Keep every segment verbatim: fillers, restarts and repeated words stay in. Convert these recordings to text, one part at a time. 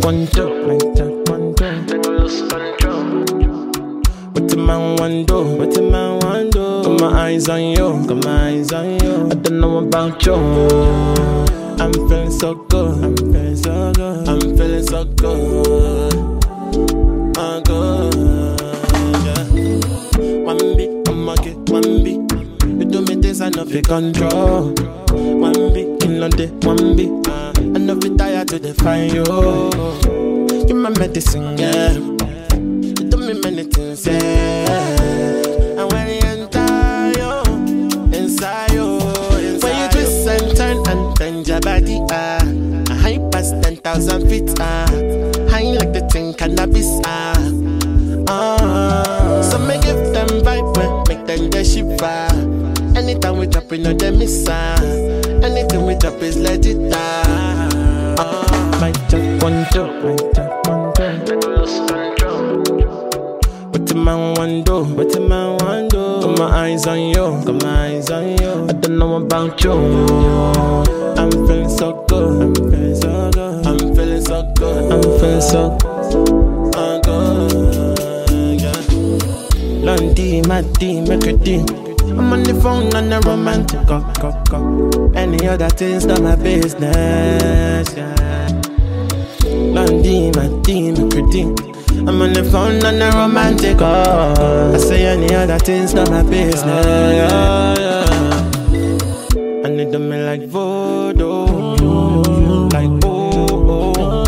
control, like that control. Tengo lose control. What the man want do? What the man want do? Got my eyes on you, got my eyes on you. I don't know about you. I'm feeling so good, I'm feeling so good, I'm feeling so good, I'm good, yeah. One beat, I'ma get one beat. You do me this, I know fi control. One beat, in on the one beat. I know fi tired to define you. You my medicine, yeah. You do me many things, yeah. And when you enter you, inside you, inside when you twist and turn and bend your body, ah, uh, high past ten thousand feet, ah, uh, high like the thing cannabis, ah, ah. So me give them vibe, when make them the shiver. Anytime we drop, we know they miss, ah. Anything we drop is legit, ah. Ah, my just control, my just control. Tengo lose control. What the man want do? What the man want do? Got my eyes on you, got my eyes on you. I don't know about you. I'm feeling so good, I'm feeling so good, I'm feeling so good, I'm feeling so uh, good, yeah. Lundi, Madi, Mercredi, I'm on the phone on the romantic, go, go, go. Any other things not my business, yeah. Lundi, Madi, Mercredi, I'm on the phone on the romantic, oh. I say any other things not my business, yeah, yeah. And they do me like voodoo, like oh, oh.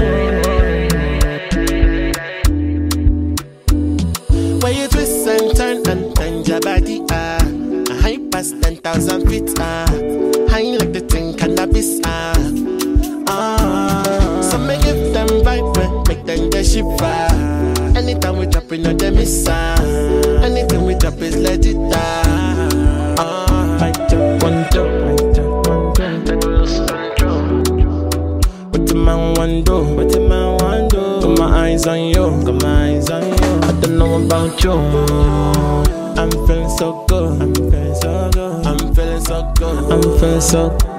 When you twist and turn and bend your body, ah, uh, high past ten thousand feet, ah, uh, high like the thing cannabis, ah, ah. So me give them vibe, when make them the shiver. Anytime we drop, we know they miss, ah. Anything we drop is legit, ah. Ah, I just want to. Want do, what the man want do? Got my eyes on you, got my eyes on you. I don't know about you. I'm feeling so good, I'm feeling so good, I'm feeling so good, I'm feeling so good.